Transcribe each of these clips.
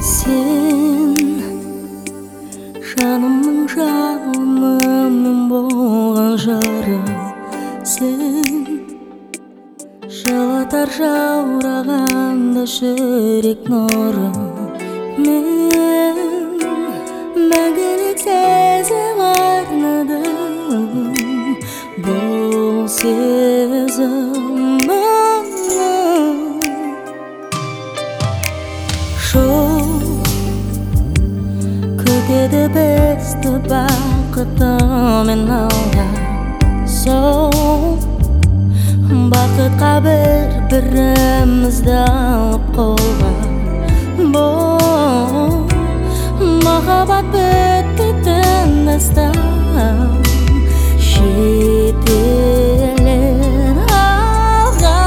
Sen жанымның жалыны мен болған жарым, сен жылытар жаурағанда жүрек нұрым. Мен мәңгілік сезім арнадым, бұл сезім күтеді бізді бақытымен алға. Сол бақытқа бір-бірімізді алып қолға. Бұл махаббат бітпейтін дастан, жетелер алға.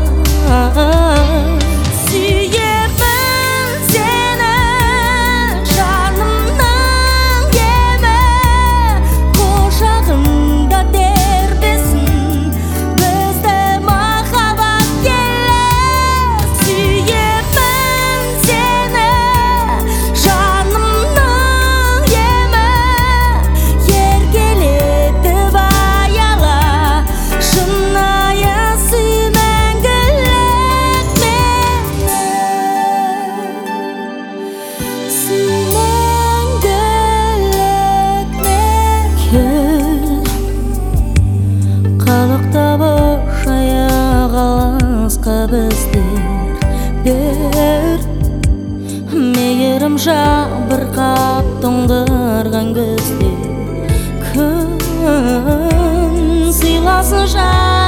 Біздер бер мейірім жабырқап тоңдырған күзде күн сыйласын